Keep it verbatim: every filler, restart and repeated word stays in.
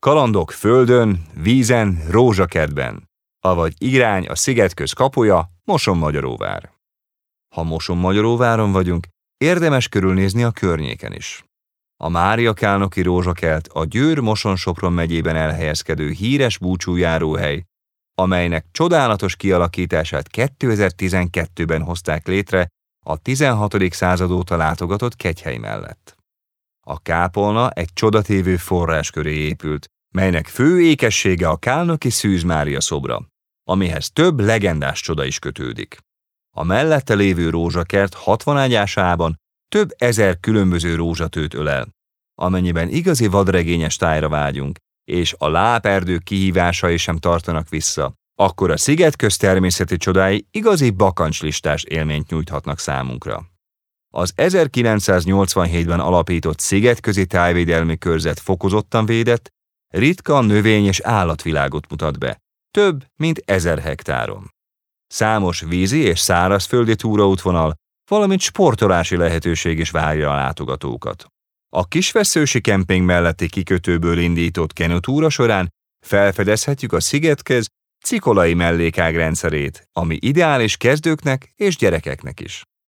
Kalandok földön, vízen, rózsakertben, avagy irány a szigetköz kapuja, Mosonmagyaróvár. Ha Mosonmagyaróváron vagyunk, érdemes körülnézni a környéken is. A Máriakálnoki rózsakert a Győr-Moson-Sopron megyében elhelyezkedő híres búcsújáróhely, amelynek csodálatos kialakítását kétezer-tizenkettőben hozták létre a tizenhatodik század óta látogatott Kegyhely mellett. A kápolna egy csodatévő forrás köré épült, melynek fő ékessége a Kálnoki Szűz Mária szobra, amihez több legendás csoda is kötődik. A mellette lévő rózsakert hatvan ágyásában több ezer különböző rózsatőt ölel, amennyiben igazi vadregényes tájra vágyunk, és a láperdők kihívásai sem tartanak vissza, akkor a szigetköz természeti csodái igazi bakancslistás élményt nyújthatnak számunkra. Az ezerkilencszáznyolcvanhétben alapított Szigetközi Tájvédelmi Körzet fokozottan védett, ritka növény- és állatvilágot mutat be, több mint ezer hektáron. Számos vízi és szárazföldi túraútvonal, valamint sportolási lehetőség is várja a látogatókat. A Kisvesszősi kemping melletti kikötőből indított kenutúra során felfedezhetjük a szigetköz cikolai mellékág rendszerét, ami ideális kezdőknek és gyerekeknek is.